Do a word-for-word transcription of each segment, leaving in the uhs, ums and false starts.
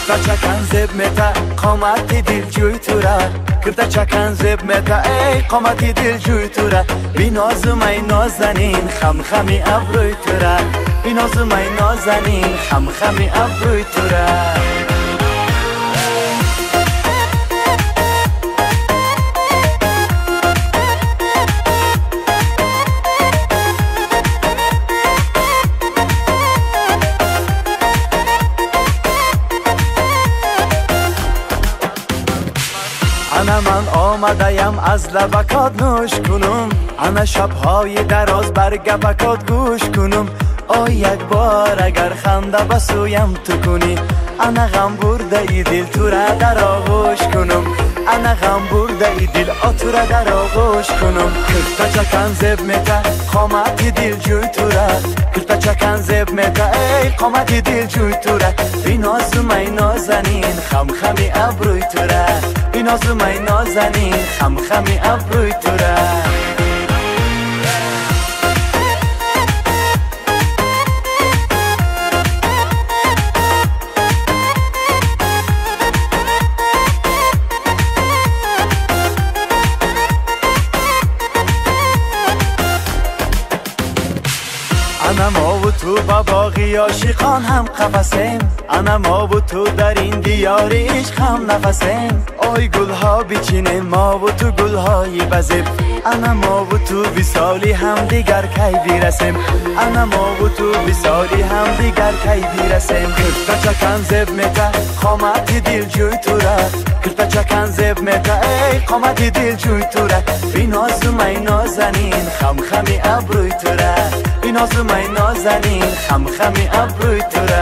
کرتا چکن زب متا قامتی دل جوی تو را کرتا چکن زب متا ای قامتی دل جوی تو را بی نازم ای نازنین خم خمی ابروی تو را بی نازم ای نازنین خم خمی ابروی تو را انا من آمدیم از لبکات نوش کنم انا شبهای دراز بر گپکات گوش کنم آی یک بار اگر خنده بسویم تو کنی انا غم برده ای دل تو را در آغوش کنم انا غم برده ای دل آتو را در آغوش کنم کرتا چکن زب متا قامتی دل جوی تو را کرتا چکن زب متا ای قامتی دل جوی تو را بی نازم ای نازنین خم خمی ابروی تو را بی نازم ای نازنین خم خمی ابروی تو را انا ما و تو با باقی عاشقان هم قفسیم انا ما و تو در این دیار عشق هم نفسیم آی گلها بیچینه ما و تو گلهای بزب انا ما و تو وصالی هم دیگر کی بیرسیم انا ما و تو وصالی هم دیگر کی بیرسیم کرتا چکن زب متا قامتی دل جوی تو را کرتا چکن زب متا ای قامتی دل جوی تو را بی نازم ای نازنین خم خمی ابروی تو را بی نازم ای نازنین خم خمی ابروی تو را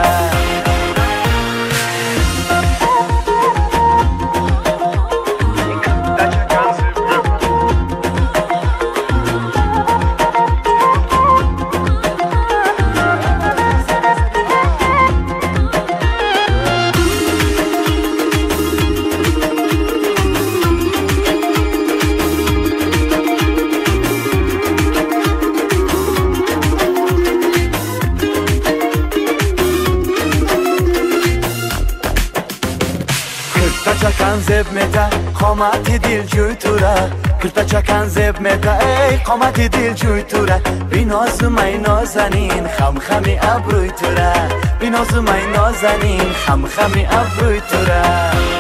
کرتا چکن زب متا قامتی دل جوی تو را کرتا چکن زب متا ای قامتی دل جوی تو را بی نازم ای نازنین خم خمی ابروی تو را بی نازم ای نازنین خم خمی ابروی تو را